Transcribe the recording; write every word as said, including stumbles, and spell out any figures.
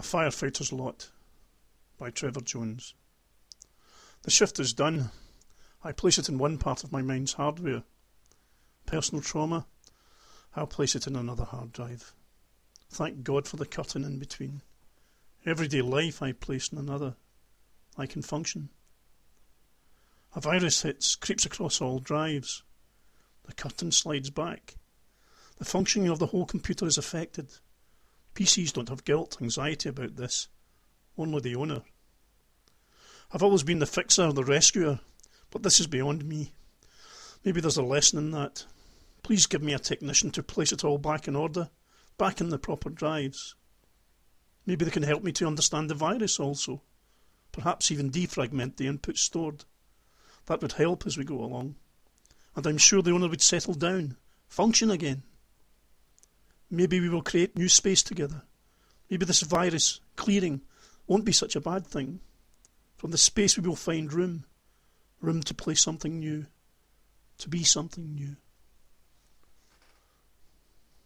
A Firefighter's Lot by Trevor Jones. The shift is done. I place it in one part of my mind's hardware. Personal trauma, I'll place it in another hard drive. Thank God for the curtain in between. Everyday life I place in another. I can function. A virus hits, creeps across all drives. The curtain slides back. The functioning of the whole computer is affected. P Cs don't have guilt, anxiety about this. Only the owner. I've always been the fixer, the rescuer, but this is beyond me. Maybe there's a lesson in that. Please give me a technician to place it all back in order, back in the proper drives. Maybe they can help me to understand the virus also. Perhaps even defragment the input stored. That would help as we go along. And I'm sure the owner would settle down, function again. Maybe we will create new space together. Maybe this virus, clearing, won't be such a bad thing. From the space we will find room. Room to play something new. To be something new.